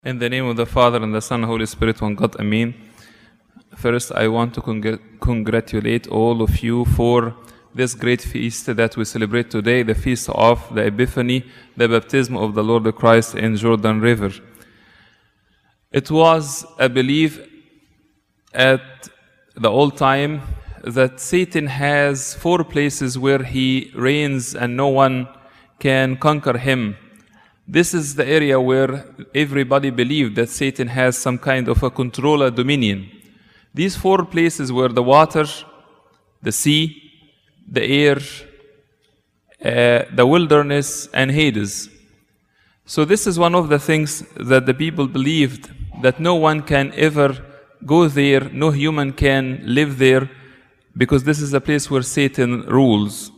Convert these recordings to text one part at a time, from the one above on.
In the name of the Father, and the Son, and Holy Spirit, one God, Amen. First, I want to congratulate all of you for this great feast that we celebrate today, the feast of the Epiphany, the baptism of the Lord Christ in Jordan River. It was a belief at the old time that Satan has 4 places where he reigns and no one can conquer him. This is the area where everybody believed that Satan has some kind of a control or dominion. These 4 places were the water, the sea, the air, the wilderness, and Hades. So this is one of the things that the people believed, that no one can ever go there, no human can live there, because this is a place where Satan rules.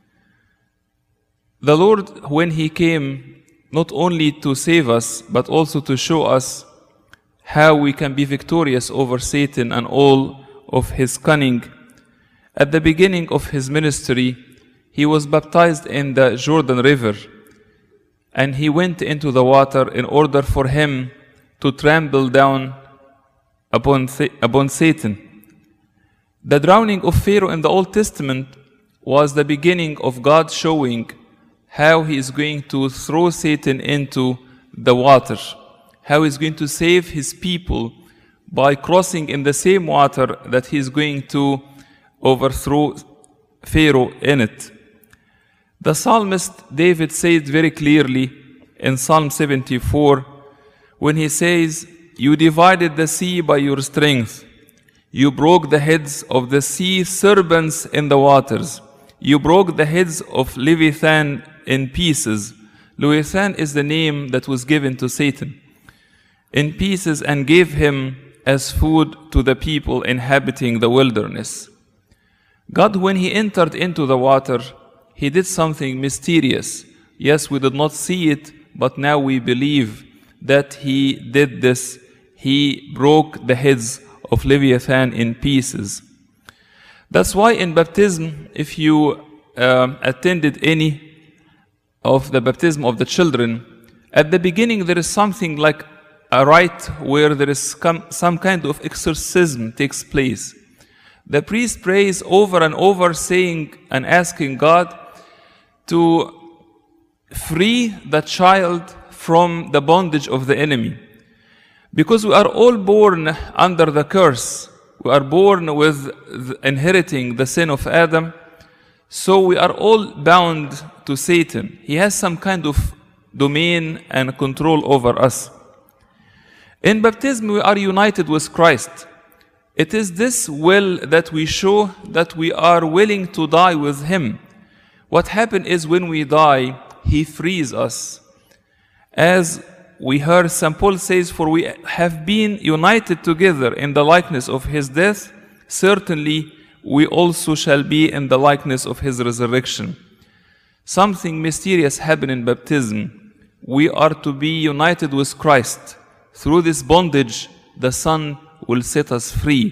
The Lord, when He came, not only to save us, but also to show us how we can be victorious over Satan and all of his cunning. At the beginning of his ministry, he was baptized in the Jordan River, and he went into the water in order for him to trample down upon Satan. The drowning of Pharaoh in the Old Testament was the beginning of God showing how He is going to throw Satan into the water, how He is going to save His people by crossing in the same water that He is going to overthrow Pharaoh in it. The psalmist David said very clearly in Psalm 74, when he says, "You divided the sea by your strength. You broke the heads of the sea serpents in the waters. You broke the heads of Leviathan in pieces." Leviathan is the name that was given to Satan. In pieces, and gave him as food to the people inhabiting the wilderness. God, when He entered into the water, He did something mysterious. Yes, we did not see it, but now we believe that He did this. He broke the heads of Leviathan in pieces. That's why in baptism, if you attended any of the baptism of the children, at the beginning there is something like a rite where there is some kind of exorcism takes place. The priest prays over and over, saying and asking God to free the child from the bondage of the enemy. Because we are all born under the curse. We are born with inheriting the sin of Adam. So we are all bound to Satan. He has some kind of domain and control over us. In baptism, we are united with Christ. It is this will that we show that we are willing to die with Him. What happens is when we die, He frees us. As we heard St. Paul says, "For we have been united together in the likeness of His death, certainly we also shall be in the likeness of His resurrection." Something mysterious happened in baptism. We are to be united with Christ. Through this bondage, the Son will set us free.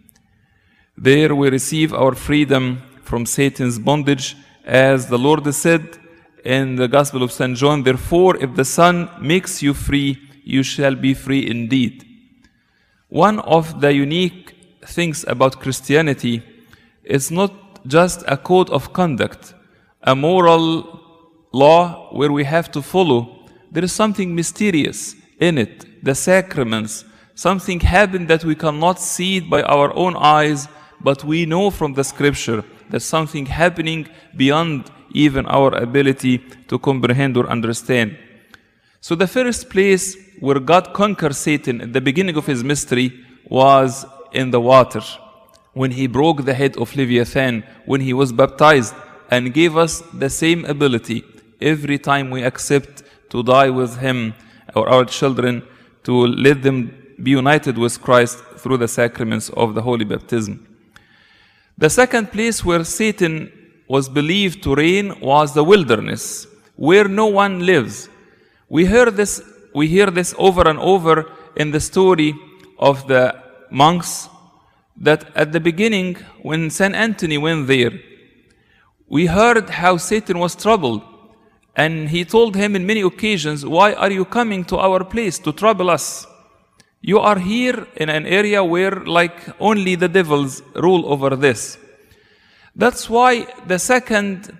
There we receive our freedom from Satan's bondage, as the Lord said in the Gospel of St. John, "Therefore, if the Son makes you free, you shall be free indeed." One of the unique things about Christianity is not just a code of conduct, a moral law where we have to follow. There is something mysterious in it, the sacraments. Something happened that we cannot see it by our own eyes, but we know from the Scripture that something happening beyond even our ability to comprehend or understand. So the first place where God conquered Satan at the beginning of His mystery was in the water, when He broke the head of Leviathan, when He was baptized, and gave us the same ability every time we accept to die with Him, or our children, to let them be united with Christ through the sacraments of the Holy Baptism. The second place where Satan was believed to reign was the wilderness, where no one lives. We hear this over and over in the story of the monks, that at the beginning, when St. Anthony went there, we heard how Satan was troubled, And he told him in many occasions, why are you coming to our place to trouble us? You are here in an area where like only the devils rule over this. That's why the second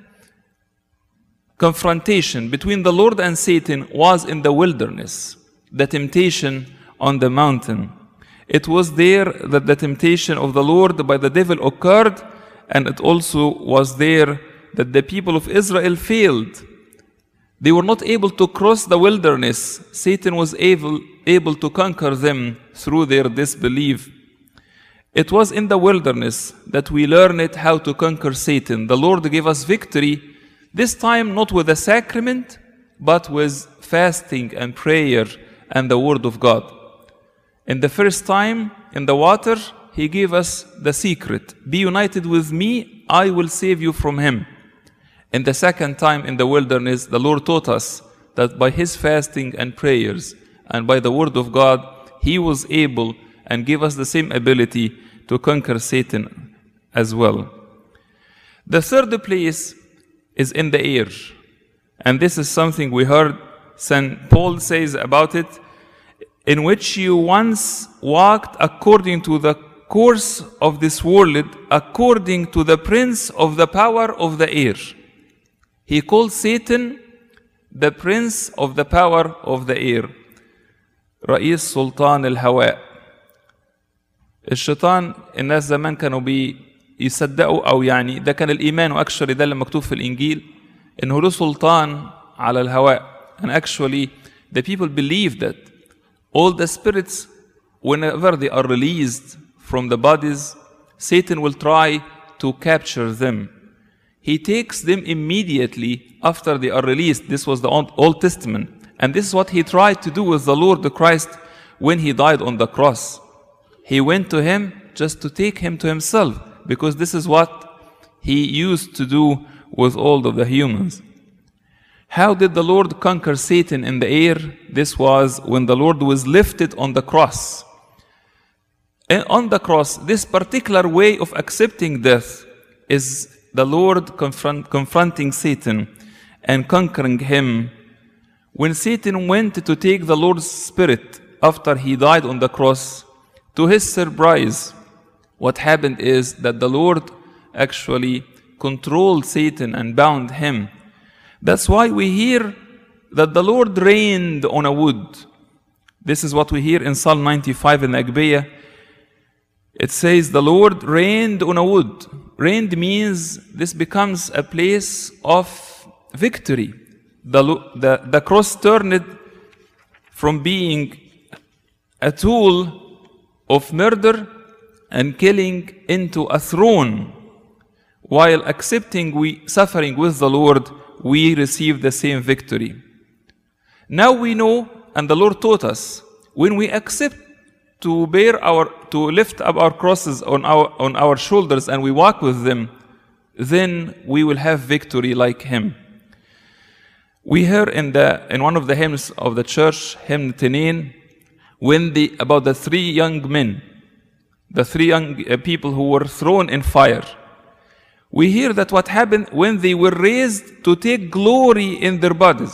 confrontation between the Lord and Satan was in the wilderness, the temptation on the mountain. It was there that the temptation of the Lord by the devil occurred, and it also was there that the people of Israel failed. They were not able to cross the wilderness. Satan was able to conquer them through their disbelief. It was in the wilderness that we learned how to conquer Satan. The Lord gave us victory, this time not with a sacrament, but with fasting and prayer and the Word of God. In the first time, in the water, He gave us the secret. Be united with me, I will save you from him. In the second time in the wilderness, the Lord taught us that by His fasting and prayers and by the Word of God, He was able and gave us the same ability to conquer Satan as well. The third place is in the air. And this is something we heard St. Paul says about it, in which you once walked according to the course of this world, according to the prince of the power of the air. He called Satan the prince of the power of the air. رئيس سلطان الهواء. الشيطان الناس زمان كانوا بيصدقوا أو يعني ده كان الإيمان وأكشولي ده اللي مكتوب في الإنجيل إنه له سلطان على الهواء. And actually the people believe that all the spirits, whenever they are released from the bodies, Satan will try to capture them. He takes them immediately after they are released. This was the Old Testament. And this is what he tried to do with the Lord Christ when he died on the cross. He went to him just to take him to himself, because this is what he used to do with all of the humans. How did the Lord conquer Satan in the air? This was when the Lord was lifted on the cross. And on the cross, this particular way of accepting death is the Lord confronting Satan and conquering him. When Satan went to take the Lord's spirit after he died on the cross, to his surprise, what happened is that the Lord actually controlled Satan and bound him. That's why we hear that the Lord reigned on a wood. This is what we hear in Psalm 95 in Agpeya. It says, the Lord reigned on a wood. Reigned means this becomes a place of victory. The cross turned from being a tool of murder and killing into a throne. While accepting suffering with the Lord, we receive the same victory. Now we know, and the Lord taught us, when we accept to lift up our crosses on our shoulders and we walk with them, then we will have victory like Him. We hear in one of the hymns of the church, hymn Tenin, about the three young men, the three young people who were thrown in fire. We hear that what happened when they were raised to take glory in their bodies.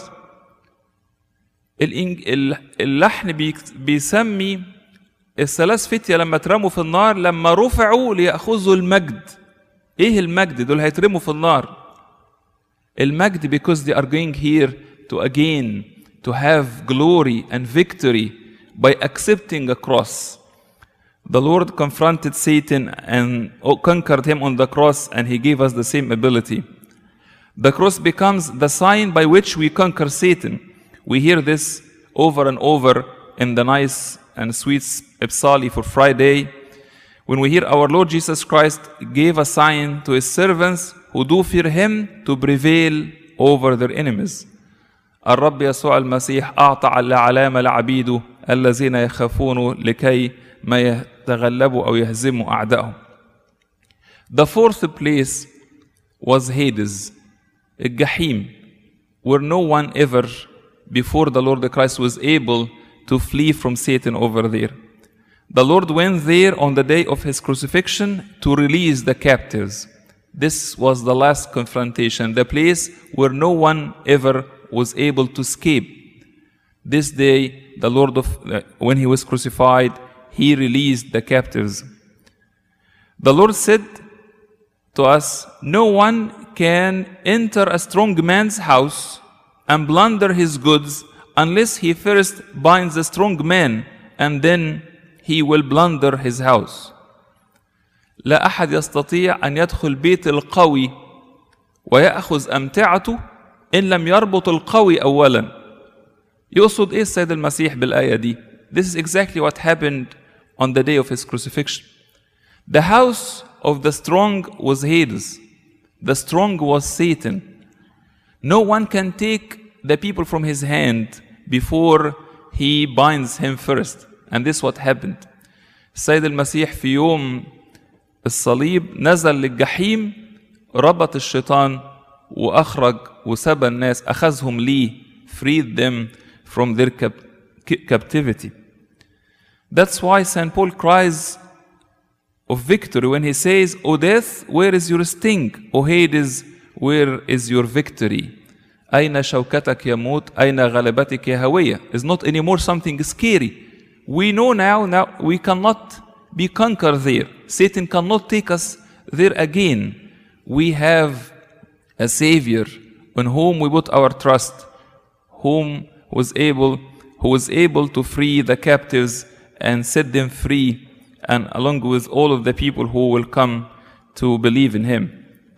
اللحن بيسمي الثلاث فتية لما اترموا في النار لما رفعوا ليأخذوا المجد. ايه المجد؟ دول هيترموا في النار. المجد because they are going here to have glory and victory by accepting a cross. The Lord confronted Satan and conquered him on the cross, and He gave us the same ability. The cross becomes the sign by which we conquer Satan. We hear this over and over in the nice and sweet Psali for Friday, when we hear our Lord Jesus Christ gave a sign to His servants who do fear Him to prevail over their enemies. الرب يسوع المسيح أعطى علامة لعبيده الذين يخافونه لكي ما يتغلبوا أو يهزموا أعدائهم. The fourth place was Hades, الجحيم, where no one ever before the Lord Christ was able to flee from Satan over there. The Lord went there on the day of His crucifixion to release the captives. This was the last confrontation, the place where no one ever was able to escape. This day, the Lord when he was crucified, he released the captives. The Lord said to us, no one can enter a strong man's house and plunder his goods unless he first binds the strong man, and then he will plunder his house. لا أحد يستطيع أن يدخل بيت القوي ويأخذ أمتعته إن لم يربط القوي أولا. يقصد إيه السيد المسيح بالآية دي؟ This is exactly what happened on the day of his crucifixion. The house of the strong was Hades. The strong was Satan. No one can take the people from his hand before he binds him first. And this is what happened. السيد المسيح في يوم الصليب نزل للجحيم، ربط الشيطان وأخرج وسبى الناس، أخذهم ليه، freed them from their captivity. That's why St. Paul cries of victory when he says, O death, where is your sting? O Hades, where is your victory? أين شوكتك يا موت؟ أين غلبتك يا هوية? It's not anymore something scary. We know now we cannot be conquered there. Satan cannot take us there again. We have a Savior in whom we put our trust, who was able to free the captives and set them free, and along with all of the people who will come to believe in him.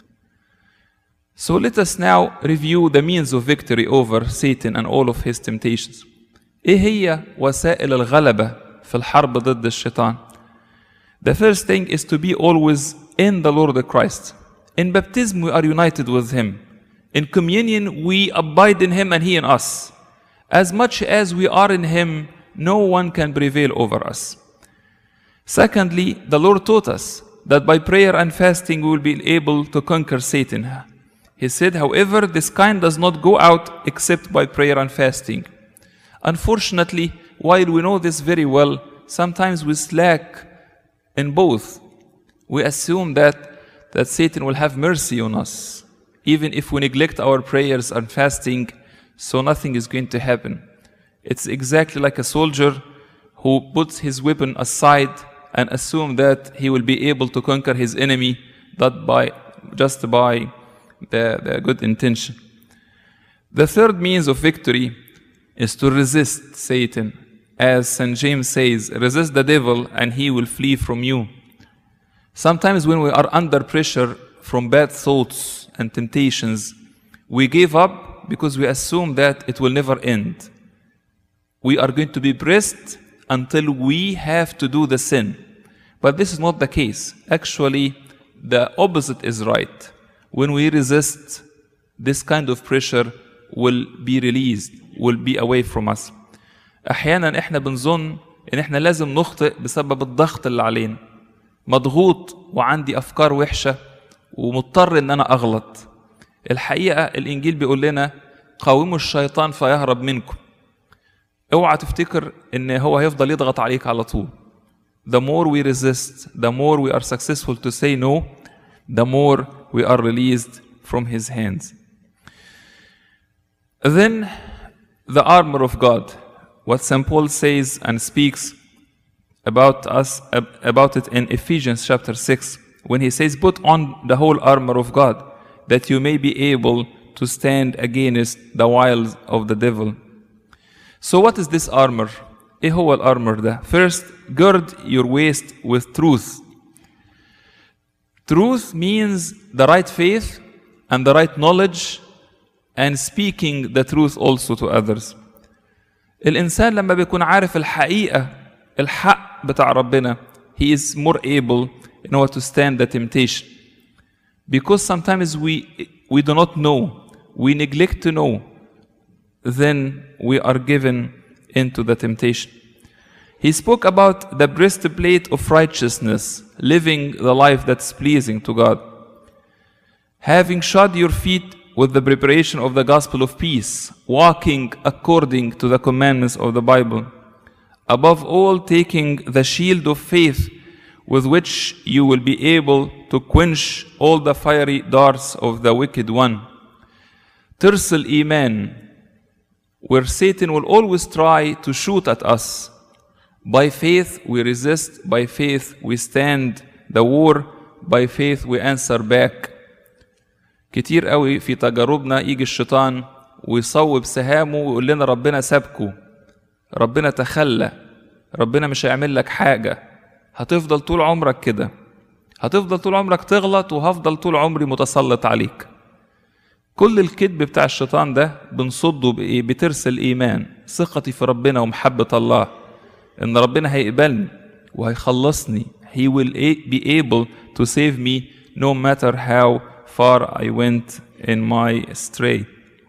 So let us now review the means of victory over Satan and all of his temptations. إيه هي وسائل الغلبة في الحرب ضد الشيطان؟ The first thing is to be always in the Lord Christ. In baptism we are united with him. In communion we abide in him and he in us. As much as we are in him, no one can prevail over us. Secondly, the Lord taught us that by prayer and fasting we will be able to conquer Satan. He said, however, this kind does not go out except by prayer and fasting. Unfortunately, while we know this very well, sometimes we slack in both. We assume that Satan will have mercy on us, even if we neglect our prayers and fasting, so nothing is going to happen. It's exactly like a soldier who puts his weapon aside and assumes that he will be able to conquer his enemy just by the good intention. The third means of victory is to resist Satan. As St. James says, resist the devil and he will flee from you. Sometimes when we are under pressure from bad thoughts and temptations, we give up because we assume that it will never end. We are going to be pressed until we have to do the sin. But this is not the case. Actually, the opposite is right. When we resist, this kind of pressure will be released, will be away from us. أحيانا إحنا بنظن إن إحنا لازم نخطئ بسبب الضغط اللي علينا. مضغوط وعندي أفكار وحشة ومضطر إن أنا أغلط. الحقيقة الإنجيل بيقول لنا قاوموا الشيطان فيهرب منكم. اوعى تفتكر إن هو هيفضل يضغط عليك على طول. The more we resist, the more we are successful to say no, the more we are released from his hands. Then the armor of God, what St. Paul says and speaks about it in Ephesians chapter 6, when he says, put on the whole armor of God, that you may be able to stand against the wiles of the devil. So what is this armor? إيه هو الأرمر ده؟ First, gird your waist with truth. Truth means the right faith and the right knowledge and speaking the truth also to others. الإنسان لما بيكون عارف الحقيقة، الحق بتاع ربنا, he is more able in order to stand the temptation. Because sometimes we do not know, we neglect to know, then we are given into the temptation. He spoke about the breastplate of righteousness, living the life that's pleasing to God. Having shod your feet with the preparation of the gospel of peace, walking according to the commandments of the Bible. Above all, taking the shield of faith, with which you will be able to quench all the fiery darts of the wicked one. ترس الإيمان where Satan will always try to shoot at us. By faith we resist, by faith we stand the war, by faith we answer back. كتير قوي في تجاربنا يجي الشيطان ويصوب سهامه ويقول لنا ربنا سابكوا، ربنا تخلى، ربنا مش هيعمل لك حاجة، هتفضل طول عمرك كده، هتفضل طول عمرك تغلط وهفضل طول عمري متسلط عليك. كل الكذب بتاع الشيطان ده بنصده بإيه؟ بترس الإيمان، ثقتي في ربنا ومحبة الله إن ربنا هيقبلني وهيخلصني. He will be able to save me no matter how far I went in my stray.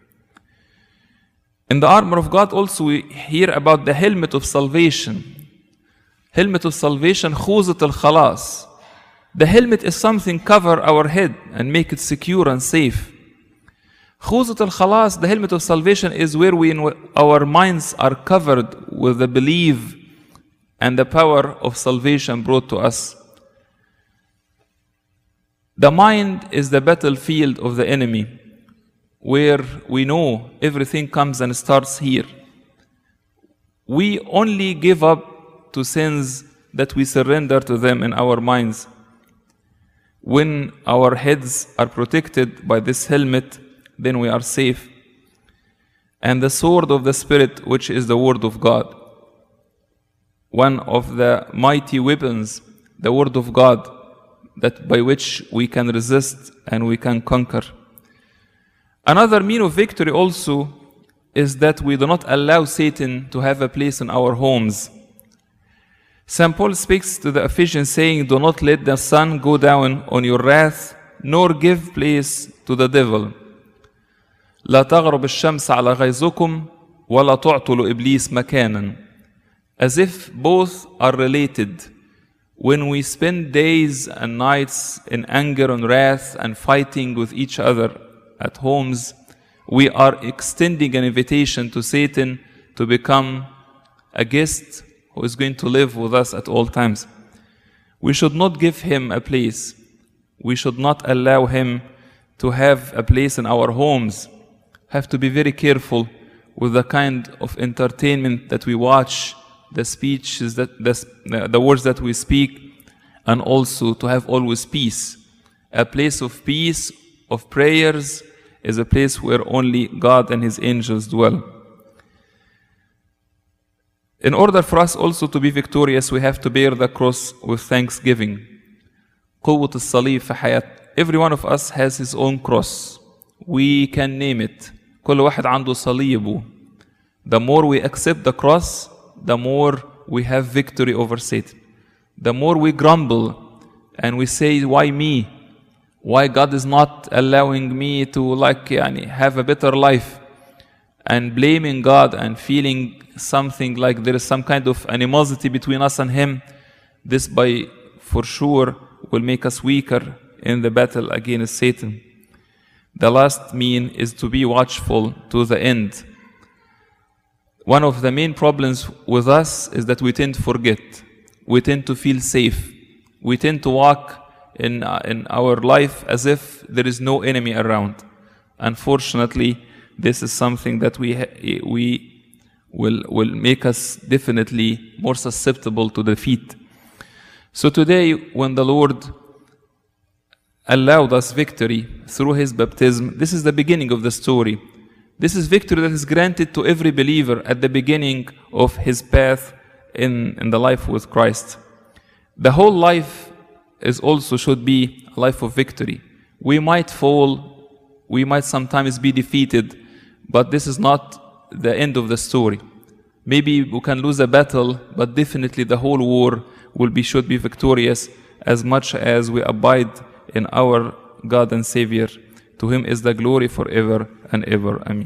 In the armor of God also we hear about the helmet of salvation. Helmet of salvation, خوذة الخلاص. The helmet is something cover our head and make it secure and safe. خوذة الخلاص, the helmet of salvation is where our minds are covered with the belief and the power of salvation brought to us. The mind is the battlefield of the enemy, where we know everything comes and starts here. We only give up to sins that we surrender to them in our minds. When our heads are protected by this helmet, then we are safe. And the sword of the Spirit, which is the Word of God. One of the mighty weapons, the Word of God, that by which we can resist and we can conquer. Another means of victory also is that we do not allow Satan to have a place in our homes. St. Paul speaks to the Ephesians saying, do not let the sun go down on your wrath, nor give place to the devil. لا تغرب الشمس على غيظكم ولا تعطوا لإبليس مكانا. As if both are related. When we spend days and nights in anger and wrath and fighting with each other at homes, we are extending an invitation to Satan to become a guest who is going to live with us at all times. We should not give him a place. We should not allow him to have a place in our homes. Have to be very careful with the kind of entertainment that we watch, the speeches, the words that we speak, and also to have always peace. A place of peace, of prayers, is a place where only God and His angels dwell. In order for us also to be victorious, we have to bear the cross with thanksgiving. قوة الصليب في حياة. Every one of us has his own cross. We can name it. كل واحد عنده صليبه. The more we accept the cross, the more we have victory over Satan. The more we grumble and we say, why me? Why God is not allowing me to have a better life? And blaming God and feeling something like there is some kind of animosity between us and Him, this for sure will make us weaker in the battle against Satan. The last mean is to be watchful to the end. One of the main problems with us is that we tend to forget. We tend to feel safe. We tend to walk in our life as if there is no enemy around. Unfortunately, this is something that will make us definitely more susceptible to defeat. So today, when the Lord allowed us victory through His baptism, this is the beginning of the story. This is victory that is granted to every believer at the beginning of his path in the life with Christ. The whole life should be a life of victory. We might fall, we might sometimes be defeated, but this is not the end of the story. Maybe we can lose a battle, but definitely the whole war should be victorious as much as we abide in our God and Savior. To Him is the glory forever and ever. Amen.